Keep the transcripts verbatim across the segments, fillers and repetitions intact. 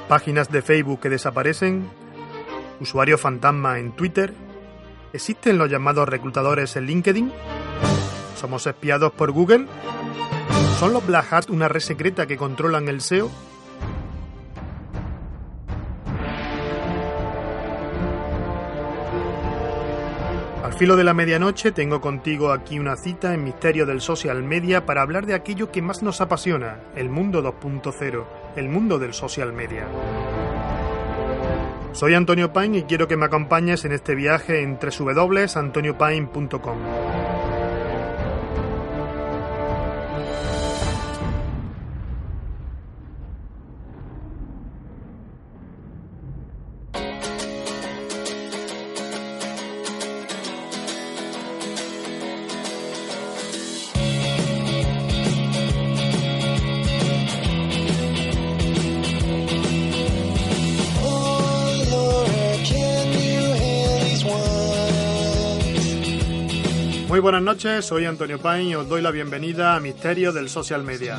páginas de Facebook que desaparecen, usuarios fantasma en Twitter, ¿existen los llamados reclutadores en LinkedIn? ¿Somos espiados por Google? ¿Son los Black Hat una red secreta que controlan el S E O? Al filo de la medianoche tengo contigo aquí una cita en Misterio del Social Media para hablar de aquello que más nos apasiona, el mundo dos punto cero, el mundo del social media. Soy Antonio Pain y quiero que me acompañes en este viaje en doble u doble u doble u punto antonio pain punto com. Muy buenas noches, soy Antonio Pain y os doy la bienvenida a Misterio del Social Media.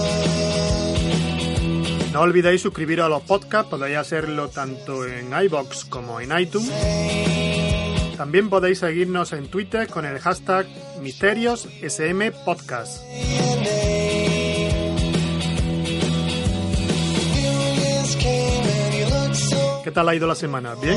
No olvidéis suscribiros a los podcasts, podéis hacerlo tanto en iVoox como en iTunes. También podéis seguirnos en Twitter con el hashtag MisteriosSMPodcast. ¿Qué tal ha ido la semana? ¿Bien?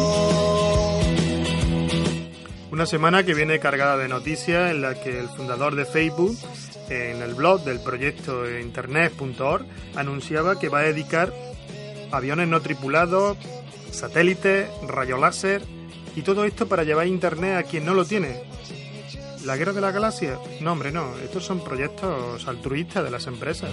Una semana que viene cargada de noticias en la que el fundador de Facebook, en el blog del proyecto internet punto org, anunciaba que va a dedicar aviones no tripulados, satélites, rayos láser y todo esto para llevar internet a quien no lo tiene. ¿La guerra de la galaxia? No, hombre, no. Estos son proyectos altruistas de las empresas.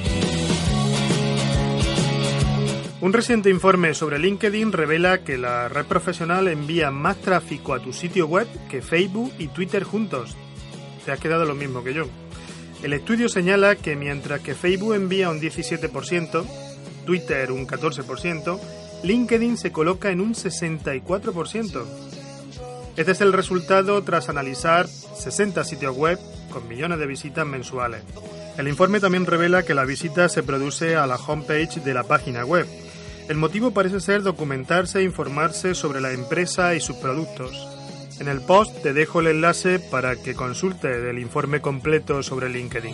Un reciente informe sobre LinkedIn revela que la red profesional envía más tráfico a tu sitio web que Facebook y Twitter juntos. Te has quedado lo mismo que yo. El estudio señala que mientras que Facebook envía un diecisiete por ciento, Twitter un catorce por ciento, LinkedIn se coloca en un sesenta y cuatro por ciento. Este es el resultado tras analizar sesenta sitios web con millones de visitas mensuales. El informe también revela que la visita se produce a la homepage de la página web. El motivo parece ser documentarse e informarse sobre la empresa y sus productos. En el post te dejo el enlace para que consultes el informe completo sobre LinkedIn.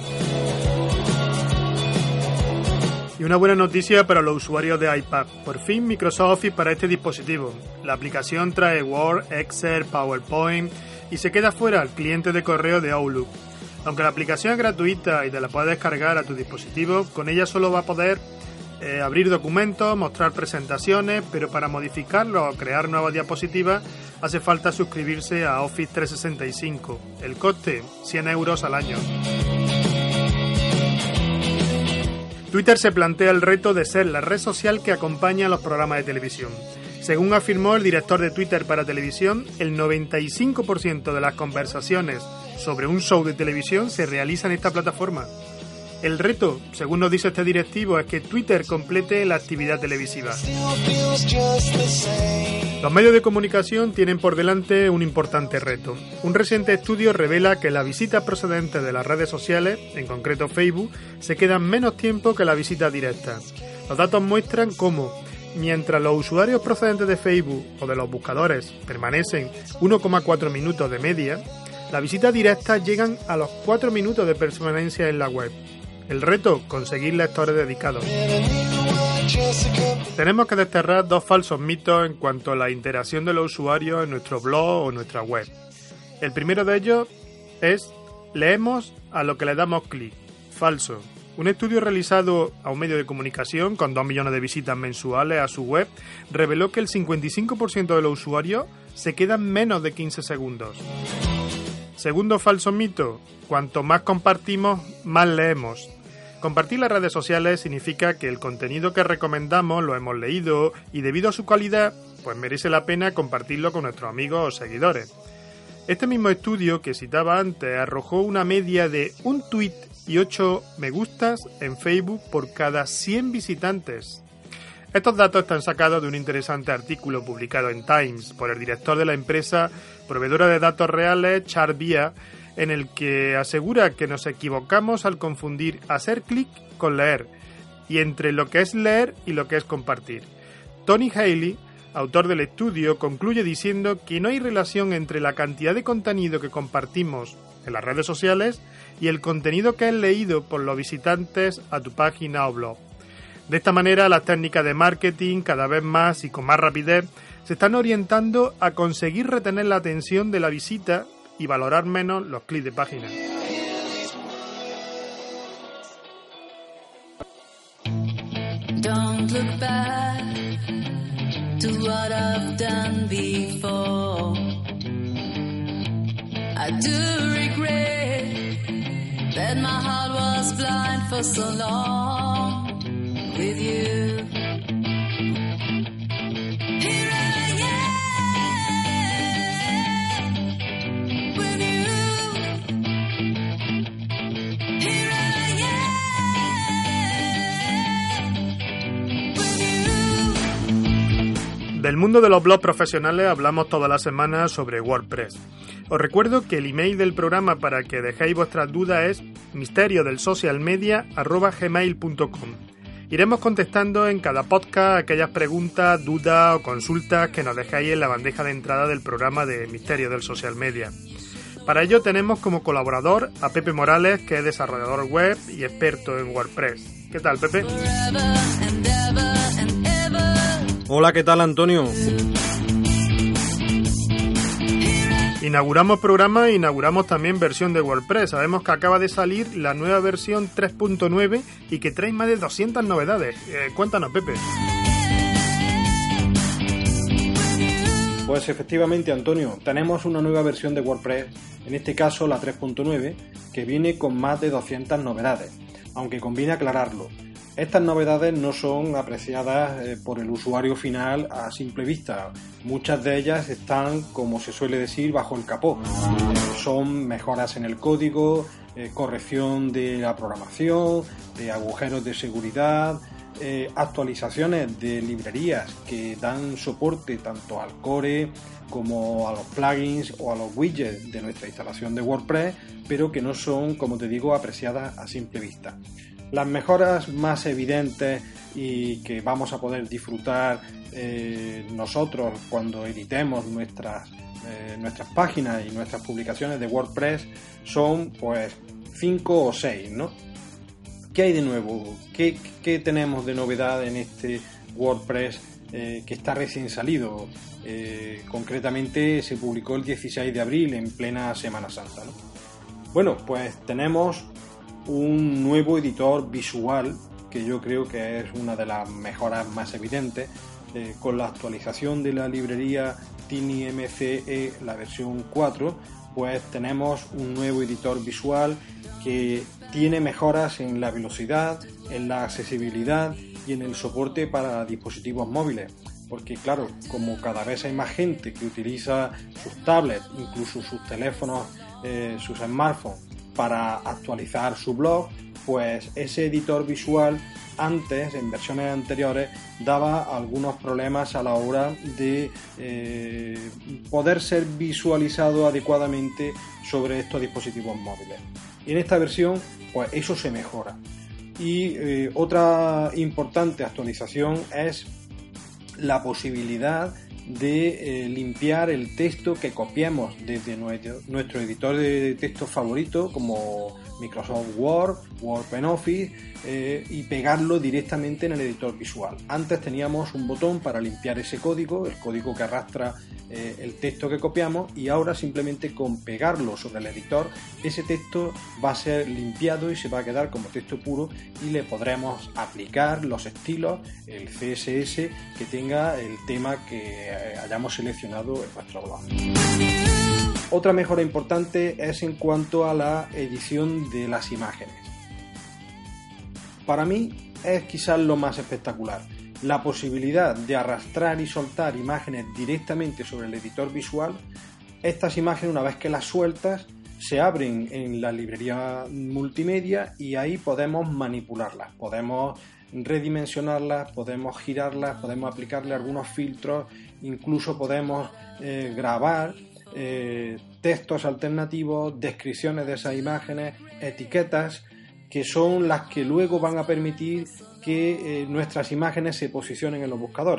Y una buena noticia para los usuarios de iPad. Por fin Microsoft Office para este dispositivo. La aplicación trae Word, Excel, PowerPoint y se queda fuera el cliente de correo de Outlook. Aunque la aplicación es gratuita y te la puedes descargar a tu dispositivo, con ella solo va a poder eh, abrir documentos, mostrar presentaciones, pero para modificarlo o crear nuevas diapositivas hace falta suscribirse a Office trescientos sesenta y cinco. El coste, cien euros al año. Twitter se plantea el reto de ser la red social que acompaña a los programas de televisión. Según afirmó el director de Twitter para televisión, el noventa y cinco por ciento de las conversaciones sobre un show de televisión se realiza en esta plataforma. El reto, según nos dice este directivo, es que Twitter complete la actividad televisiva. Los medios de comunicación tienen por delante un importante reto. Un reciente estudio revela que las visitas procedentes de las redes sociales, en concreto Facebook, se quedan menos tiempo que las visitas directas. Los datos muestran cómo, mientras los usuarios procedentes de Facebook o de los buscadores permanecen uno coma cuatro minutos de media, las visitas directas llegan a los cuatro minutos de permanencia en la web. El reto, conseguir lectores dedicados. Tenemos que desterrar dos falsos mitos en cuanto a la interacción de los usuarios en nuestro blog o nuestra web. El primero de ellos es: leemos a lo que le damos clic. Falso. Un estudio realizado a un medio de comunicación con dos millones de visitas mensuales a su web reveló que el cincuenta y cinco por ciento de los usuarios se quedan menos de quince segundos. Segundo falso mito: cuanto más compartimos, más leemos. Compartir las redes sociales significa que el contenido que recomendamos lo hemos leído y debido a su calidad, pues merece la pena compartirlo con nuestros amigos o seguidores. Este mismo estudio que citaba antes arrojó una media de un tweet y ocho me gustas en Facebook por cada cien visitantes. Estos datos están sacados de un interesante artículo publicado en Times por el director de la empresa proveedora de datos reales, Charvia, en el que asegura que nos equivocamos al confundir hacer clic con leer, y entre lo que es leer y lo que es compartir. Tony Haley, autor del estudio, concluye diciendo que no hay relación entre la cantidad de contenido que compartimos en las redes sociales y el contenido que es leído por los visitantes a tu página o blog. De esta manera, las técnicas de marketing, cada vez más y con más rapidez, se están orientando a conseguir retener la atención de la visita y valorar menos los clics de página. Don't look back to what I've done before. I do regret that my heart was blind for so long with you. Here I am with you. Here I am with you. Del mundo de los blogs profesionales hablamos todas las semanas sobre WordPress. Os recuerdo que el email del programa para que dejéis vuestras dudas es misterio del social media arroba gmail punto com. Iremos contestando en cada podcast aquellas preguntas, dudas o consultas que nos dejéis en la bandeja de entrada del programa de Misterio del Social Media. Para ello tenemos como colaborador a Pepe Morales, que es desarrollador web y experto en WordPress. ¿Qué tal, Pepe? Hola, ¿qué tal, Antonio? Inauguramos programa e inauguramos también versión de WordPress. Sabemos que acaba de salir la nueva versión tres punto nueve y que trae más de doscientas novedades. Eh, cuéntanos, Pepe. Pues efectivamente, Antonio, tenemos una nueva versión de WordPress, en este caso la tres punto nueve, que viene con más de doscientas novedades, aunque conviene aclararlo. Estas novedades no son apreciadas eh, por el usuario final a simple vista. Muchas de ellas están, como se suele decir, bajo el capó. Eh, son mejoras en el código, eh, corrección de la programación, de agujeros de seguridad, eh, actualizaciones de librerías que dan soporte tanto al core como a los plugins o a los widgets de nuestra instalación de WordPress, pero que no son, como te digo, apreciadas a simple vista. Las mejoras más evidentes y que vamos a poder disfrutar eh, nosotros cuando editemos nuestras, eh, nuestras páginas y nuestras publicaciones de WordPress son pues cinco o seis, ¿no? ¿Qué hay de nuevo? ¿Qué, qué tenemos de novedad en este WordPress eh, que está recién salido? Eh, concretamente se publicó el dieciséis de abril en plena Semana Santa, ¿no? Bueno, pues tenemos un nuevo editor visual que yo creo que es una de las mejoras más evidentes, eh, con la actualización de la librería TinyMCE, la versión cuatro, pues tenemos un nuevo editor visual que tiene mejoras en la velocidad, en la accesibilidad y en el soporte para dispositivos móviles, porque claro, como cada vez hay más gente que utiliza sus tablets, incluso sus teléfonos, eh, sus smartphones, para actualizar su blog, pues ese editor visual antes, en versiones anteriores, daba algunos problemas a la hora de eh, poder ser visualizado adecuadamente sobre estos dispositivos móviles. Y en esta versión, pues eso se mejora. Y eh, otra importante actualización es la posibilidad de eh, limpiar el texto que copiemos desde nuestro, nuestro editor de texto favorito como Microsoft Word, OpenOffice eh, y pegarlo directamente en el editor visual. Antes teníamos un botón para limpiar ese código, el código que arrastra eh, el texto que copiamos, y ahora simplemente con pegarlo sobre el editor ese texto va a ser limpiado y se va a quedar como texto puro y le podremos aplicar los estilos, el C S S que tenga el tema que hayamos seleccionado en nuestro blog. Otra mejora importante es en cuanto a la edición de las imágenes. Para mí es quizás lo más espectacular. La posibilidad de arrastrar y soltar imágenes directamente sobre el editor visual. Estas imágenes, una vez que las sueltas, se abren en la librería multimedia y ahí podemos manipularlas, podemos redimensionarlas, podemos girarlas, podemos aplicarle algunos filtros, incluso podemos eh, grabar eh, textos alternativos, descripciones de esas imágenes, etiquetas, que son las que luego van a permitir que eh, nuestras imágenes se posicionen en los buscadores.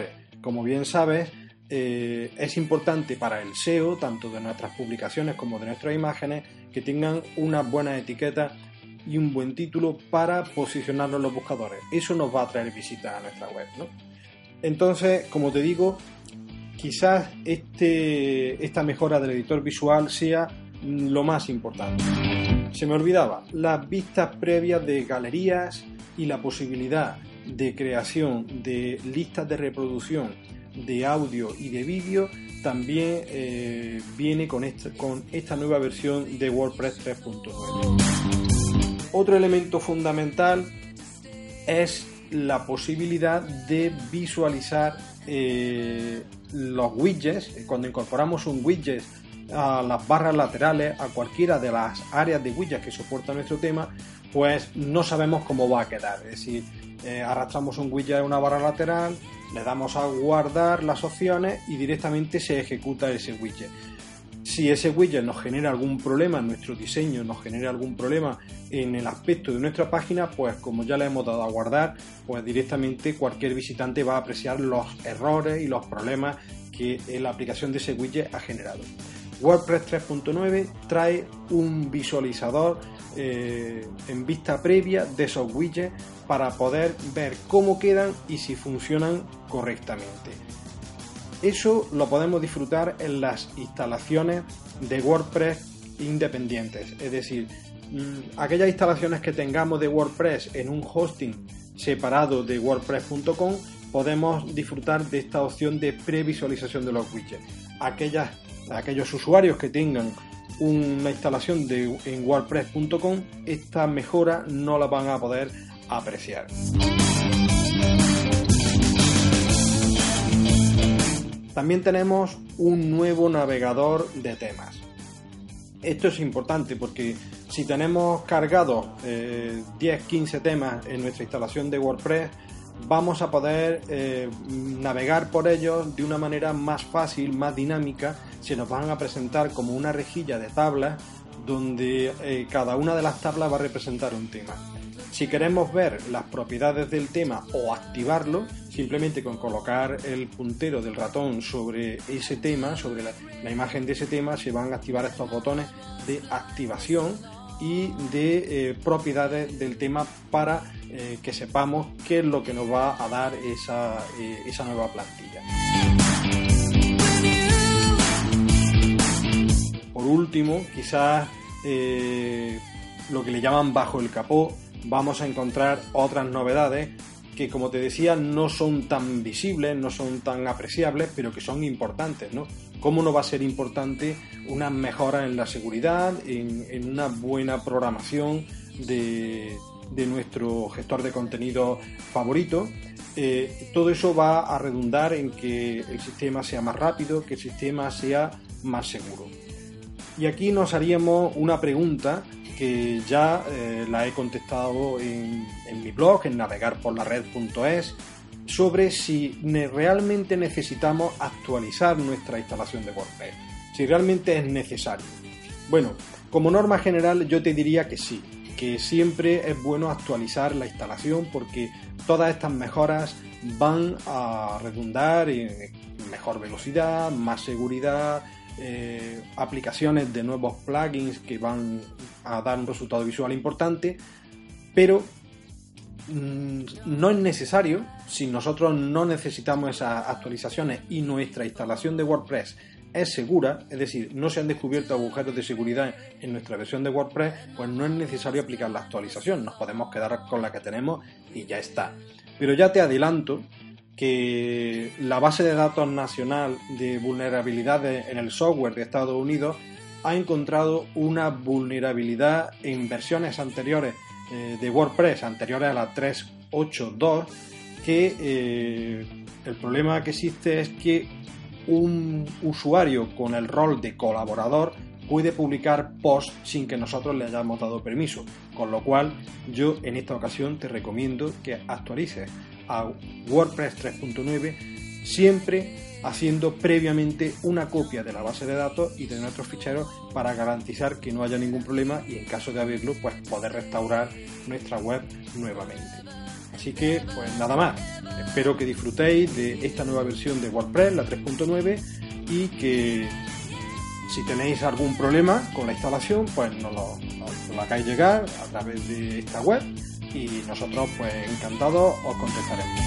como bien sabes, eh, es importante para el S E O, tanto de nuestras publicaciones como de nuestras imágenes, que tengan unas buenas etiquetas y un buen título para posicionarnos en los buscadores. Eso nos va a traer visitas a nuestra web, ¿no? Entonces, como te digo, quizás este, esta mejora del editor visual sea lo más importante. Se me olvidaba, las vistas previas de galerías y la posibilidad de creación de listas de reproducción de audio y de vídeo también eh, viene con esta, con esta nueva versión de WordPress tres punto nueve. Otro elemento fundamental es la posibilidad de visualizar eh, los widgets. Cuando incorporamos un widget a las barras laterales, a cualquiera de las áreas de widgets que soporta nuestro tema, pues no sabemos cómo va a quedar. Es decir, eh, arrastramos un widget a una barra lateral, le damos a guardar las opciones y directamente se ejecuta ese widget. Si ese widget nos genera algún problema en nuestro diseño, nos genera algún problema en el aspecto de nuestra página, pues como ya le hemos dado a guardar, pues directamente cualquier visitante va a apreciar los errores y los problemas que la aplicación de ese widget ha generado. WordPress tres punto nueve trae un visualizador eh, en vista previa de esos widgets para poder ver cómo quedan y si funcionan correctamente. Eso lo podemos disfrutar en las instalaciones de WordPress independientes, es decir, aquellas instalaciones que tengamos de WordPress en un hosting separado de WordPress punto com, podemos disfrutar de esta opción de previsualización de los widgets. Aquellas, aquellos usuarios que tengan una instalación de, en WordPress punto com, esta mejora no la van a poder apreciar. También tenemos un nuevo navegador de temas. Esto es importante porque si tenemos cargados eh, diez a quince temas en nuestra instalación de WordPress, vamos a poder eh, navegar por ellos de una manera más fácil, más dinámica. Se nos van a presentar como una rejilla de tablas donde eh, cada una de las tablas va a representar un tema. Si queremos ver las propiedades del tema o activarlo, simplemente con colocar el puntero del ratón sobre ese tema, sobre la, la imagen de ese tema, se van a activar estos botones de activación y de eh, propiedades del tema para eh, que sepamos qué es lo que nos va a dar esa, eh, esa nueva plantilla. Por último, quizás eh, lo que le llaman bajo el capó, vamos a encontrar otras novedades que, como te decía, no son tan visibles, no son tan apreciables, pero que son importantes, ¿no? ¿Cómo no va a ser importante una mejora en la seguridad, en, en una buena programación de, de nuestro gestor de contenido favorito? Eh, todo eso va a redundar en que el sistema sea más rápido, que el sistema sea más seguro. Y aquí nos haríamos una pregunta que ya eh, la he contestado en, en mi blog, en navegar por la red punto es, sobre si ne- realmente necesitamos actualizar nuestra instalación de WordPress, si realmente es necesario. Bueno, como norma general yo te diría que sí, que siempre es bueno actualizar la instalación porque todas estas mejoras van a redundar en mejor velocidad, más seguridad, Eh, aplicaciones de nuevos plugins que van a dar un resultado visual importante, pero mmm, no es necesario. Si nosotros no necesitamos esas actualizaciones y nuestra instalación de WordPress es segura, es decir, no se han descubierto agujeros de seguridad en nuestra versión de WordPress, pues no es necesario aplicar la actualización, nos podemos quedar con la que tenemos y ya está. Pero ya te adelanto que la base de datos nacional de vulnerabilidades en el software de Estados Unidos ha encontrado una vulnerabilidad en versiones anteriores eh, de WordPress, anteriores a la tres punto ocho punto dos, que eh, el problema que existe es que un usuario con el rol de colaborador puede publicar posts sin que nosotros le hayamos dado permiso, con lo cual yo en esta ocasión te recomiendo que actualices a WordPress tres punto nueve, siempre haciendo previamente una copia de la base de datos y de nuestros ficheros para garantizar que no haya ningún problema y en caso de haberlo, pues poder restaurar nuestra web nuevamente. Así que, pues nada más. Espero que disfrutéis de esta nueva versión de WordPress, la tres punto nueve, y que si tenéis algún problema con la instalación, pues nos lo, nos lo hagáis llegar a través de esta web y nosotros, pues encantados, os contestaremos.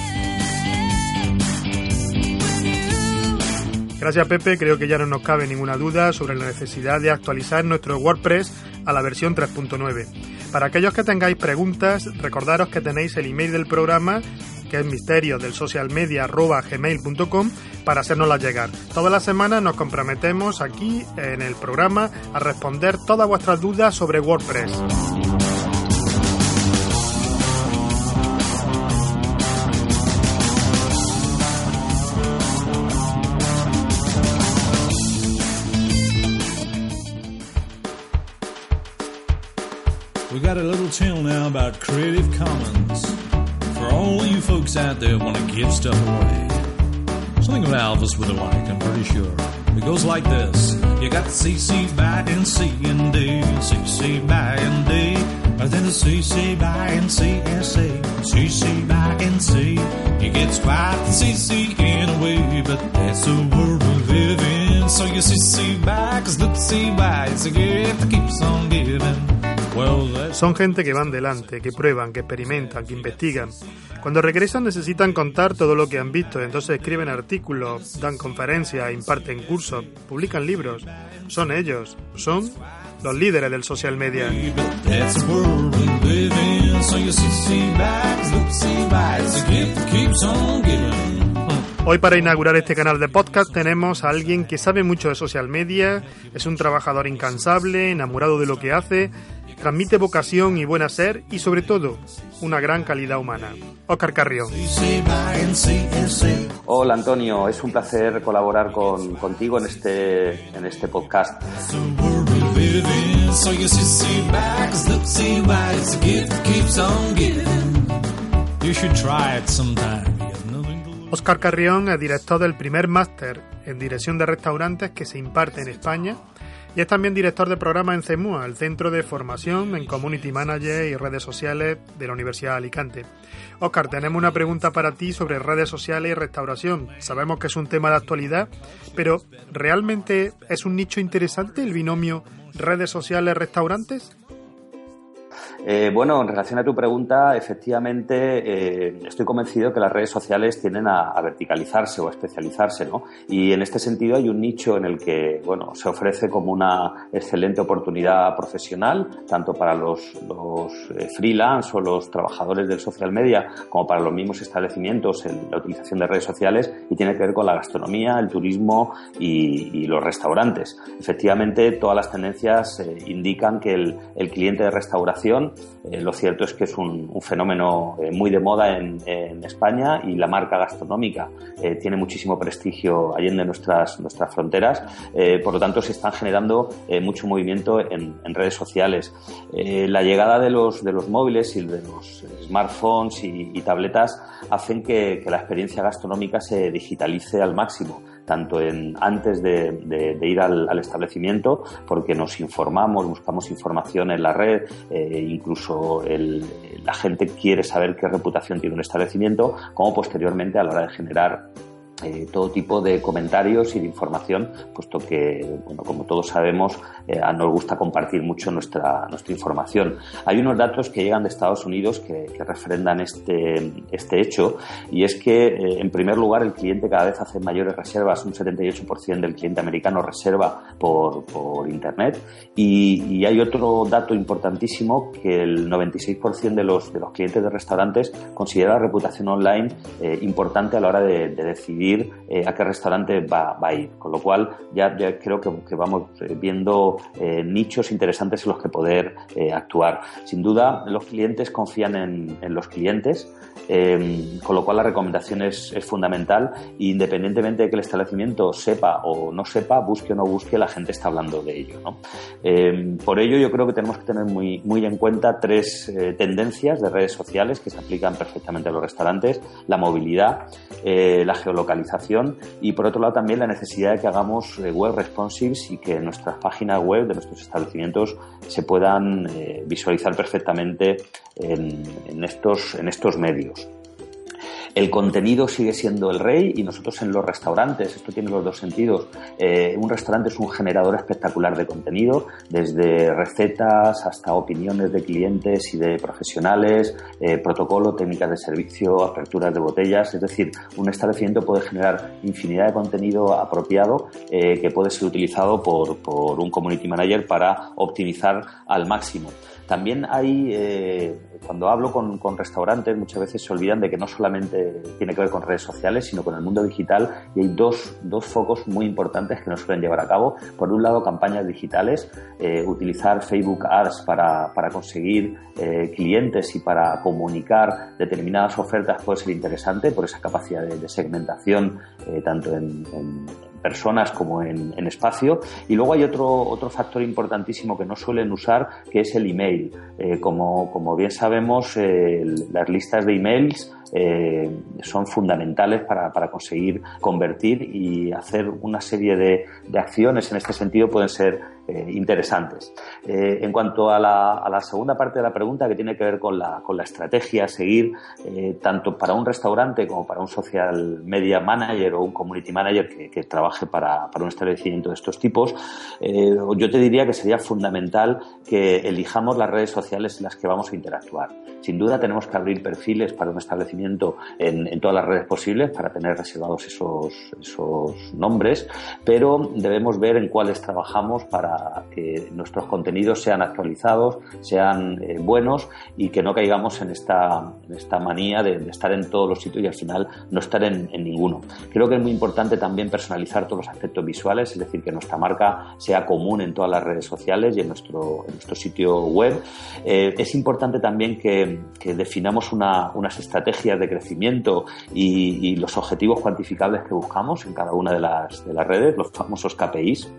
Gracias, Pepe. Creo que ya no nos cabe ninguna duda sobre la necesidad de actualizar nuestro WordPress a la versión tres punto nueve. Para aquellos que tengáis preguntas, recordaros que tenéis el email del programa, que es misterios del social media arroba gmail punto com, para hacérnoslas llegar. Todas las semanas nos comprometemos aquí en el programa a responder todas vuestras dudas sobre WordPress. We got a little tune now about Creative Commons for all you folks out there want to give stuff away. Something that Alvis would have liked, I'm pretty sure. It goes like this. You got the C C by and C and D, C C by and D, and then the C C by and C S A, C C by and C. It gets quite the C C in a way, but that's the world we live in. So you C C by, cause the C by is a gift that keeps on giving. Son gente que van delante, que prueban, que experimentan, que investigan. Cuando regresan necesitan contar todo lo que han visto, entonces escriben artículos, dan conferencias, imparten cursos, publican libros. Son ellos, son los líderes del social media. Hoy, para inaugurar este canal de podcast, tenemos a alguien que sabe mucho de social media, es un trabajador incansable, enamorado de lo que hace, transmite vocación y buen hacer y, sobre todo, una gran calidad humana. Óscar Carrión. Hola, Antonio, es un placer colaborar con, contigo en este, en este podcast. Óscar Carrión es director del primer máster en dirección de restaurantes que se imparte en España y es también director de programa en CEMUA, el Centro de Formación en Community Manager y Redes Sociales de la Universidad de Alicante. Óscar, tenemos una pregunta para ti sobre redes sociales y restauración. Sabemos que es un tema de actualidad, pero ¿realmente es un nicho interesante el binomio redes sociales-restaurantes? Eh, bueno, en relación a tu pregunta, efectivamente eh, estoy convencido que las redes sociales tienden a, a verticalizarse o a especializarse, ¿no? Y en este sentido hay un nicho en el que, bueno, se ofrece como una excelente oportunidad profesional, tanto para los, los eh, freelance o los trabajadores del social media, como para los mismos establecimientos en la utilización de redes sociales, y tiene que ver con la gastronomía, el turismo y, y los restaurantes. Efectivamente, todas las tendencias eh, indican que el, el cliente de restauración, Eh, lo cierto es que es un, un fenómeno eh, muy de moda en, en España, y la marca gastronómica eh, tiene muchísimo prestigio allende nuestras, nuestras fronteras. Eh, por lo tanto, se están generando eh, mucho movimiento en, en redes sociales. Eh, la llegada de los, de los móviles y de los smartphones y, y tabletas hacen que, que la experiencia gastronómica se digitalice al máximo, tanto en, antes de, de, de ir al, al establecimiento, porque nos informamos, buscamos información en la red, eh, incluso el, la gente quiere saber qué reputación tiene un establecimiento, como posteriormente a la hora de generar Eh, todo tipo de comentarios y de información, puesto que, bueno, como todos sabemos, eh, nos gusta compartir mucho nuestra, nuestra información. Hay unos datos que llegan de Estados Unidos que, que refrendan este, este hecho, y es que, eh, en primer lugar, el cliente cada vez hace mayores reservas. Un setenta y ocho por ciento del cliente americano reserva por, por Internet, y, y hay otro dato importantísimo, que el noventa y seis por ciento de los, de los clientes de restaurantes considera la reputación online eh, importante a la hora de, de decidir Eh, a qué restaurante va, va a ir, con lo cual ya, ya creo que, que vamos viendo eh, nichos interesantes en los que poder eh, actuar. Sin duda, los clientes confían en, en los clientes, eh, con lo cual la recomendación es, es fundamental, e independientemente de que el establecimiento sepa o no sepa, busque o no busque, la gente está hablando de ello, ¿no? Eh, por ello, yo creo que tenemos que tener muy, muy en cuenta tres eh, tendencias de redes sociales que se aplican perfectamente a los restaurantes: la movilidad, eh, la geolocalización localización y por otro lado también la necesidad de que hagamos eh, web responsives y que nuestras páginas web de nuestros establecimientos se puedan eh, visualizar perfectamente en, en, estos, en estos medios. El contenido sigue siendo el rey y nosotros en los restaurantes, esto tiene los dos sentidos, eh, un restaurante es un generador espectacular de contenido, desde recetas hasta opiniones de clientes y de profesionales, eh, protocolo, técnicas de servicio, aperturas de botellas, es decir, un establecimiento puede generar infinidad de contenido apropiado eh, que puede ser utilizado por, por un community manager para optimizar al máximo. También hay, eh, cuando hablo con, con restaurantes, muchas veces se olvidan de que no solamente tiene que ver con redes sociales, sino con el mundo digital, y hay dos, dos focos muy importantes que no suelen llevar a cabo. Por un lado, campañas digitales, eh, utilizar Facebook Ads para, para conseguir eh, clientes y para comunicar determinadas ofertas puede ser interesante por esa capacidad de, de segmentación, eh, tanto en, en personas como en, en espacio. Y luego hay otro, otro factor importantísimo que no suelen usar, que es el email. Eh, como, como bien sabemos, eh, las listas de emails eh, son fundamentales para, para conseguir convertir y hacer una serie de, de acciones en este sentido pueden ser eh, interesantes. Eh, en cuanto a la, a la segunda parte de la pregunta, que tiene que ver con la, con la estrategia a seguir, eh, tanto para un restaurante como para un social media manager o un community manager que, que trabaje para, para un establecimiento de estos tipos, eh, yo te diría que sería fundamental que elijamos las redes sociales en las que vamos a interactuar. Sin duda tenemos que abrir perfiles para un establecimiento en, en todas las redes posibles para tener reservados esos, esos nombres, pero debemos ver en cuáles trabajamos para que nuestros contenidos sean actualizados, sean eh, buenos y que no caigamos en esta, en esta manía de, de estar en todos los sitios y al final no estar en, en ninguno. Creo que es muy importante también personalizar todos los aspectos visuales, es decir, que nuestra marca sea común en todas las redes sociales y en nuestro, en nuestro sitio web. Eh, es importante también que, que definamos una, unas estrategias de crecimiento y, y los objetivos cuantificables que buscamos en cada una de las, de las redes, los famosos K P Is.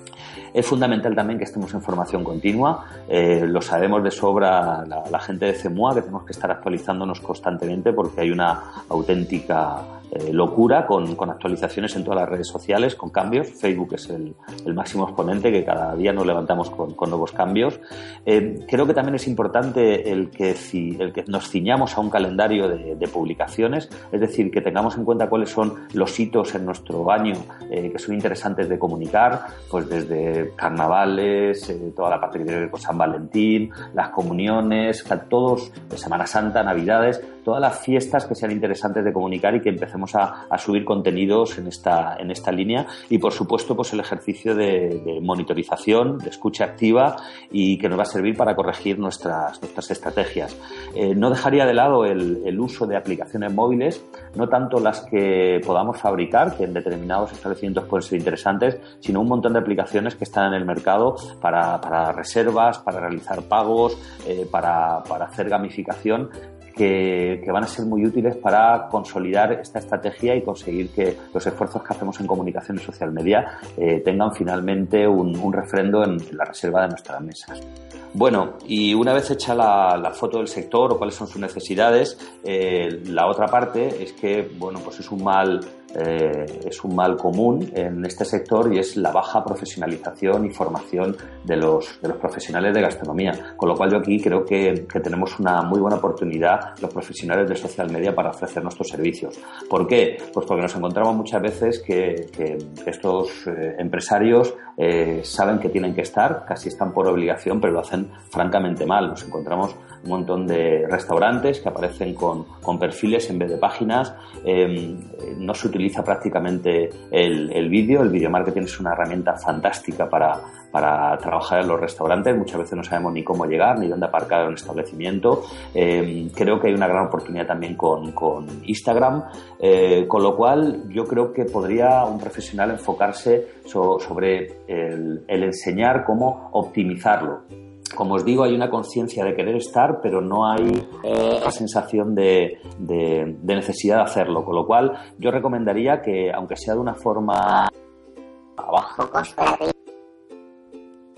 Es fundamental también que estemos en formación continua. Eh, lo sabemos de sobra la, la gente de CEMUA, que tenemos que estar actualizándonos constantemente porque hay una auténtica eh, locura con, con actualizaciones en todas las redes sociales, con cambios. Facebook es el, el máximo exponente, que cada día nos levantamos con, con nuevos cambios. Eh, creo que también es importante el que, ci, el que nos ciñamos a un calendario de, de publicaciones, es decir, que tengamos en cuenta cuáles son los hitos en nuestro año eh, que son interesantes de comunicar, pues desde carnavales, eh, toda la parte que tiene que ver con San Valentín, las comuniones, todos, de Semana Santa, Navidades, todas las fiestas que sean interesantes de comunicar y que empecemos a, a subir contenidos en esta, en esta línea y por supuesto pues el ejercicio de, de monitorización, de escucha activa y que nos va a servir para corregir nuestras, nuestras estrategias. Eh, no dejaría de lado el, el uso de aplicaciones móviles, no tanto las que podamos fabricar, que en determinados establecimientos pueden ser interesantes, sino un montón de aplicaciones que están en el mercado para, para reservas, para realizar pagos, eh, para, para hacer gamificación, que, que van a ser muy útiles para consolidar esta estrategia y conseguir que los esfuerzos que hacemos en comunicación y social media eh, tengan finalmente un, un refrendo en la reserva de nuestras mesas. Bueno, y una vez hecha la, la foto del sector o cuáles son sus necesidades, eh, la otra parte es que, bueno, pues es un mal eh, es un mal común en este sector y es la baja profesionalización y formación de los, de los profesionales de gastronomía. Con lo cual yo aquí creo que, que tenemos una muy buena oportunidad los profesionales de social media para ofrecer nuestros servicios. ¿Por qué? Pues porque nos encontramos muchas veces que, que estos eh, empresarios eh, saben que tienen que estar, casi están por obligación, pero lo hacen francamente mal. Nos encontramos un montón de restaurantes que aparecen con, con perfiles en vez de páginas. Eh, no se utiliza prácticamente el, el vídeo. El video marketing es una herramienta fantástica para, para trabajar en los restaurantes. Muchas veces no sabemos ni cómo llegar, ni dónde aparcar un establecimiento. Eh, creo que hay una gran oportunidad también con, con Instagram, eh, con lo cual yo creo que podría un profesional enfocarse so, sobre el, el enseñar cómo optimizarlo. Como os digo, hay una conciencia de querer estar, pero no hay eh, la sensación de, de, de necesidad de hacerlo. Con lo cual, yo recomendaría que, aunque sea de una forma a bajo coste,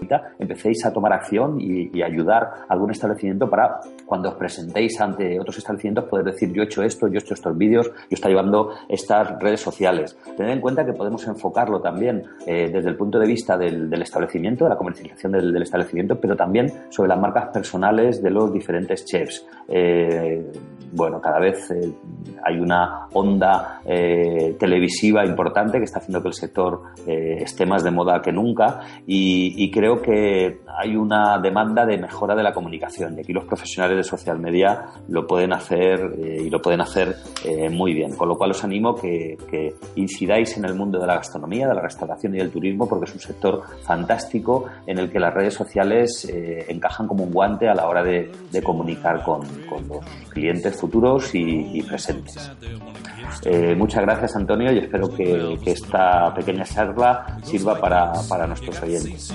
tecnológica, empecéis a tomar acción y, y ayudar a algún establecimiento para, cuando os presentéis ante otros establecimientos, poder decir: yo he hecho esto, yo he hecho estos vídeos, yo estoy llevando estas redes sociales. Tened en cuenta que podemos enfocarlo también eh, desde el punto de vista del, del establecimiento, de la comercialización del, del establecimiento, pero también sobre las marcas personales de los diferentes chefs. Eh, bueno, cada vez eh, hay una onda eh, televisiva importante que está haciendo que el sector eh, esté más de moda que nunca y, y creo que hay una demanda de mejora de la comunicación y aquí los profesionales de social media lo pueden hacer eh, y lo pueden hacer eh, muy bien, con lo cual os animo que, que incidáis en el mundo de la gastronomía, de la restauración y del turismo, porque es un sector fantástico en el que las redes sociales eh, encajan como un guante a la hora de, de comunicar con, con los clientes futuros y, y presentes. Eh, muchas gracias, Antonio, y espero que, que esta pequeña charla sirva para, para nuestros oyentes.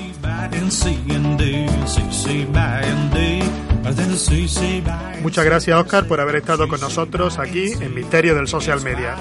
Muchas gracias, Óscar, por haber estado con nosotros aquí en Misterio del Social Media.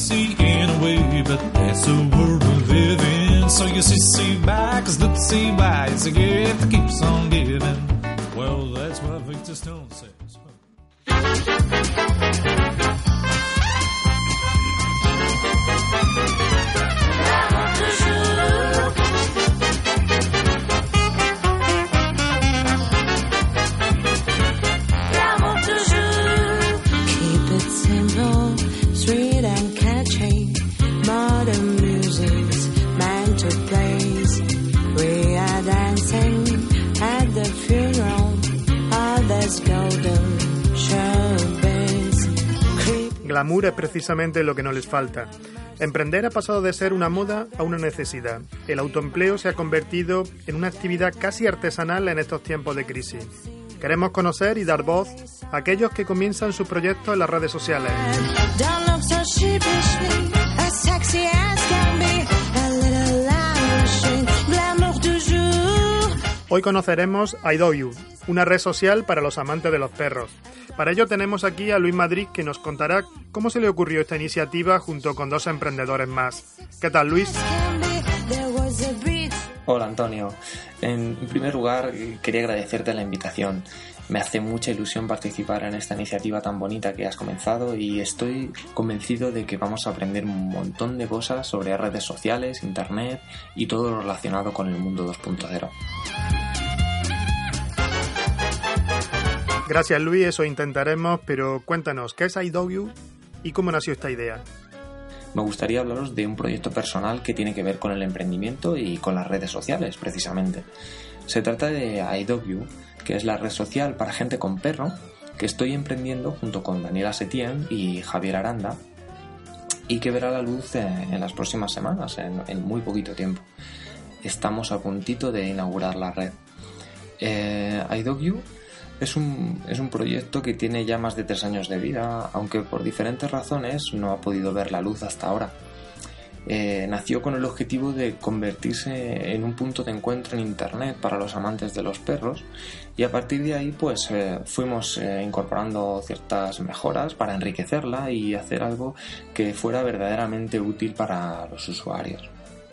Glamour es precisamente lo que no les falta. Emprender ha pasado de ser una moda a una necesidad. El autoempleo se ha convertido en una actividad casi artesanal en estos tiempos de crisis. Queremos conocer y dar voz a aquellos que comienzan su proyecto en las redes sociales. Hoy conoceremos I Do You, una red social para los amantes de los perros. Para ello tenemos aquí a Luis Madrid, que nos contará cómo se le ocurrió esta iniciativa junto con dos emprendedores más. ¿Qué tal, Luis? Hola, Antonio. En primer lugar, quería agradecerte la invitación. Me hace mucha ilusión participar en esta iniciativa tan bonita que has comenzado y estoy convencido de que vamos a aprender un montón de cosas sobre redes sociales, internet y todo lo relacionado con el mundo dos punto cero. Gracias, Luis, eso intentaremos, pero cuéntanos, ¿qué es I Do You y cómo nació esta idea? Me gustaría hablaros de un proyecto personal que tiene que ver con el emprendimiento y con las redes sociales, precisamente. Se trata de I Do You, que es la red social para gente con perro que estoy emprendiendo junto con Daniela Setién y Javier Aranda y que verá la luz en, en las próximas semanas, en, en muy poquito tiempo. Estamos a puntito de inaugurar la red. Eh, I Do You Es un, es un proyecto que tiene ya más de tres años de vida, aunque por diferentes razones no ha podido ver la luz hasta ahora. Eh, nació con el objetivo de convertirse en un punto de encuentro en Internet para los amantes de los perros y a partir de ahí pues eh, fuimos eh, incorporando ciertas mejoras para enriquecerla y hacer algo que fuera verdaderamente útil para los usuarios.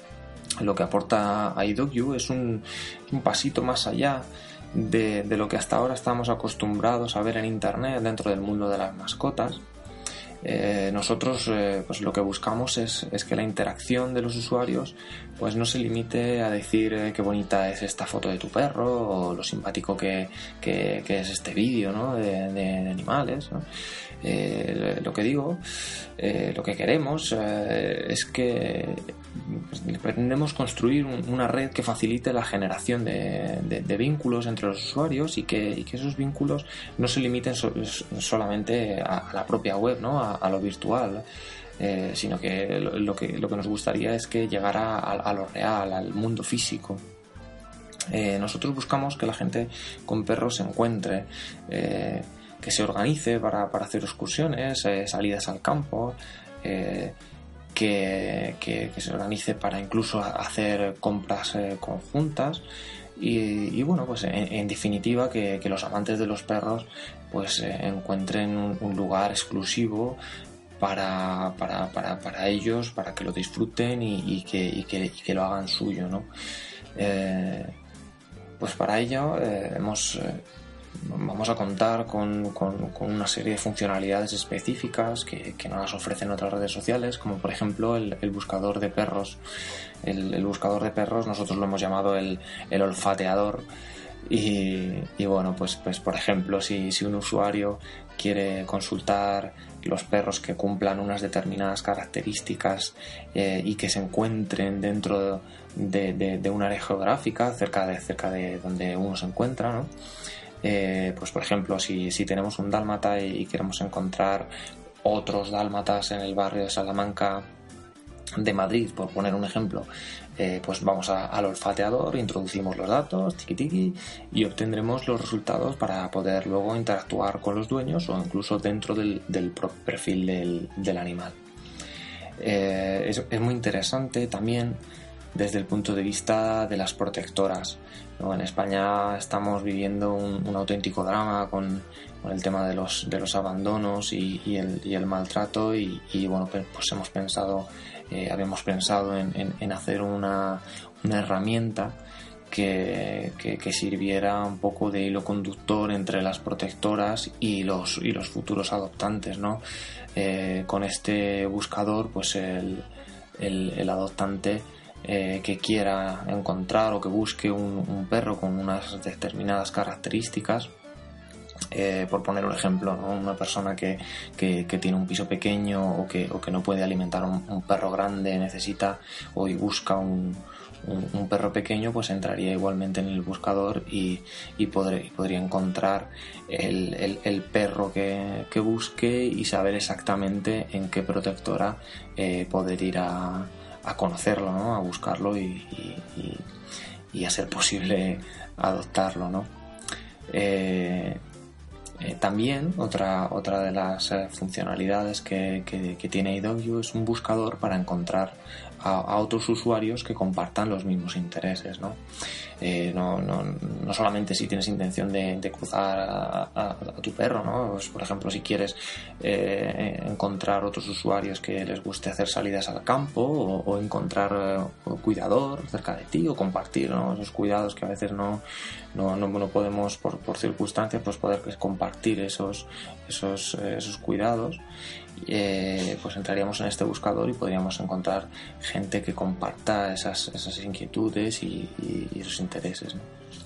Lo que aporta I Do You es un, un pasito más allá De, de lo que hasta ahora estamos acostumbrados a ver en Internet dentro del mundo de las mascotas. Eh, nosotros eh, pues lo que buscamos es, es que la interacción de los usuarios pues no se limite a decir eh, qué bonita es esta foto de tu perro o lo simpático que, que, que es este vídeo, ¿no? de, de, de animales, ¿no? Eh, lo que digo, eh, lo que queremos eh, es que pretendemos construir un, una red que facilite la generación de, de, de vínculos entre los usuarios y que, y que esos vínculos no se limiten so, solamente a, a la propia web, ¿no? a, a lo virtual, eh, sino que lo, lo que lo que nos gustaría es que llegara a, a lo real, al mundo físico. Eh, nosotros buscamos que la gente con perros se encuentre, eh, que se organice para, para hacer excursiones, eh, salidas al campo, eh, que, que, que se organice para incluso hacer compras eh, conjuntas y, y bueno, pues en, en definitiva que, que los amantes de los perros pues eh, encuentren un, un lugar exclusivo para, para, para, para ellos, para que lo disfruten y, y, que, y, que, y que lo hagan suyo, ¿no? Eh, pues para ello eh, hemos... Eh, vamos a contar con, con, con una serie de funcionalidades específicas que, que no las ofrecen otras redes sociales, como por ejemplo el, el buscador de perros. El, el buscador de perros nosotros lo hemos llamado el, el olfateador. Y, y bueno, pues, pues por ejemplo, si, si un usuario quiere consultar los perros que cumplan unas determinadas características eh, y que se encuentren dentro de, de, de un área geográfica, cerca de, cerca de donde uno se encuentra, ¿no? Eh, pues por ejemplo, si, si tenemos un dálmata y, y queremos encontrar otros dálmatas en el barrio de Salamanca de Madrid, por poner un ejemplo, eh, pues vamos a, al olfateador, introducimos los datos, tiqui tiqui, y obtendremos los resultados para poder luego interactuar con los dueños o incluso dentro del, del propio perfil del, del animal. Eh, es, es muy interesante también desde el punto de vista de las protectoras, ¿no? En España estamos viviendo un, un auténtico drama con, con el tema de los, de los abandonos y, y, el, y el maltrato y, y bueno, pues, pues hemos pensado, eh, habíamos pensado en, en, en hacer una, una herramienta que, que, que sirviera un poco de hilo conductor entre las protectoras y los, y los futuros adoptantes, ¿no? Eh, con este buscador, pues el, el, el adoptante Eh, que quiera encontrar o que busque un, un perro con unas determinadas características, eh, por poner un ejemplo, ¿no? Una persona que, que, que tiene un piso pequeño o que, o que no puede alimentar un, un perro grande, necesita o y busca un, un, un perro pequeño, pues entraría igualmente en el buscador y, y, podré, y podría encontrar el, el, el perro que, que busque y saber exactamente en qué protectora eh, poder ir a a conocerlo, ¿no? A buscarlo y, y, y, y a ser posible adoptarlo, ¿no? Eh, eh, también otra, otra de las eh, funcionalidades que, que, que tiene iDogU es un buscador para encontrar a, a otros usuarios que compartan los mismos intereses, ¿no? Eh, no, no, no solamente si tienes intención de, de cruzar a, a, a tu perro, ¿no? Pues, por ejemplo, si quieres eh, encontrar otros usuarios que les guste hacer salidas al campo o, o encontrar eh, un cuidador cerca de ti o compartir, ¿no? Esos cuidados que a veces no, no, no, no podemos por, por circunstancias pues poder compartir esos, esos, eh, esos cuidados. Eh, pues entraríamos en este buscador y podríamos encontrar gente que comparta esas, esas inquietudes y, y, y esos intereses, ¿no?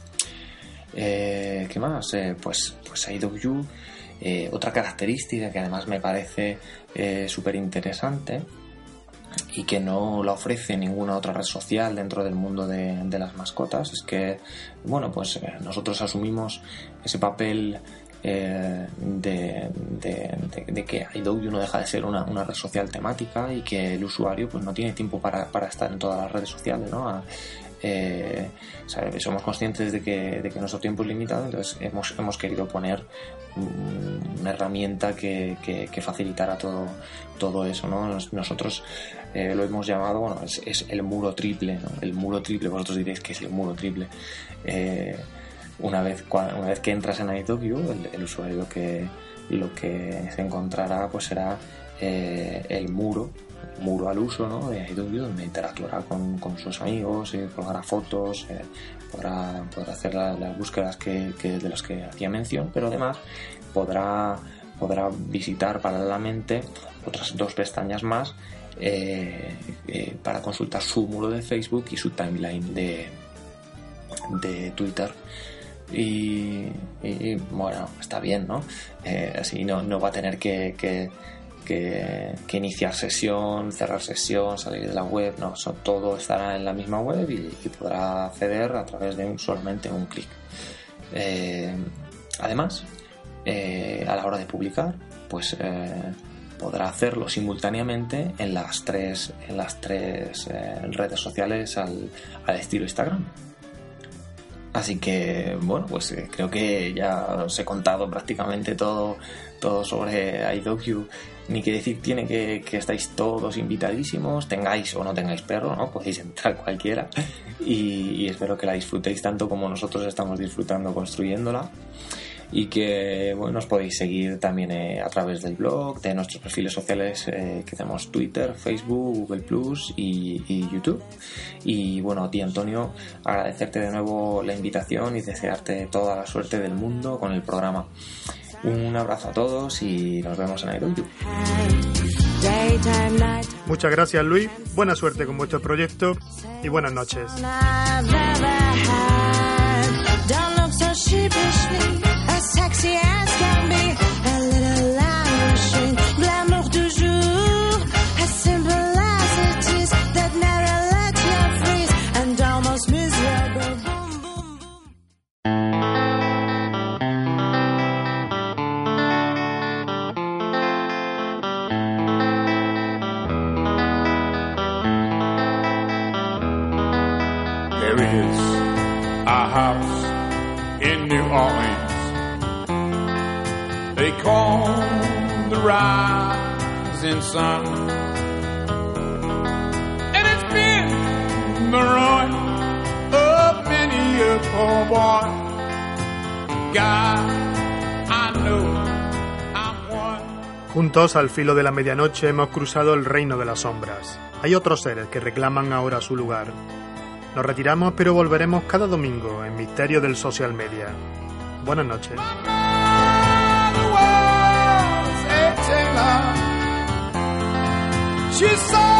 Eh, ¿qué más? Eh, pues, pues iDogU, eh, otra característica que además me parece eh, súper interesante y que no la ofrece ninguna otra red social dentro del mundo de, de las mascotas es que, bueno, pues eh, nosotros asumimos ese papel Eh, de, de, de, de que iDogU no deja de ser una, una red social temática y que el usuario pues no tiene tiempo para, para estar en todas las redes sociales, ¿no? A, eh, ¿sabes? Somos conscientes de que, de que nuestro tiempo es limitado, entonces hemos, hemos querido poner una herramienta que, que, que facilitara todo, todo eso, ¿no? Nos, nosotros eh, lo hemos llamado, bueno, es, es el muro triple, ¿no? El muro triple, vosotros diréis que es el muro triple. eh, Una vez, una vez que entras en iDogU, el, el usuario lo que, lo que se encontrará pues será eh, el muro, el muro al uso, ¿no? de iDogU, donde interactuará con, con sus amigos, eh, colgará fotos, eh, podrá, podrá hacer la, las búsquedas que, que, de las que hacía mención, pero además podrá, podrá visitar paralelamente otras dos pestañas más eh, eh, para consultar su muro de Facebook y su timeline de, de Twitter. Y, y bueno, está bien, ¿no? Eh, así no, no va a tener que, que, que, que iniciar sesión, cerrar sesión, salir de la web, no, eso todo estará en la misma web y, y podrá acceder a través de un, solamente un clic. Eh, además, eh, a la hora de publicar, pues eh, podrá hacerlo simultáneamente en las tres, en las tres eh, redes sociales al, al estilo Instagram. Así que, bueno, pues eh, creo que ya os he contado prácticamente todo, todo sobre iDogU. Ni que decir tiene que, que estáis todos invitadísimos, tengáis o no tengáis perro, ¿no? Podéis entrar cualquiera. Y, y espero que la disfrutéis tanto como nosotros estamos disfrutando construyéndola. y que bueno, os podéis seguir también eh, a través del blog, de nuestros perfiles sociales eh, que tenemos Twitter, Facebook, Google Plus y, y YouTube. Y bueno, a ti, Antonio, agradecerte de nuevo la invitación y desearte toda la suerte del mundo con el programa. Un abrazo a todos y nos vemos en el YouTube. Muchas gracias, Luis. Buena suerte con vuestro proyecto y buenas noches. There is a house in New Orleans they call the Rising Sun, and it's been the ruin of many a poor boy. God, I know I'm one. Juntos al filo de la medianoche hemos cruzado el reino de las sombras. Hay otros seres que reclaman ahora su lugar. Nos retiramos, pero volveremos cada domingo en Misterio del Social Media. Buenas noches. She saw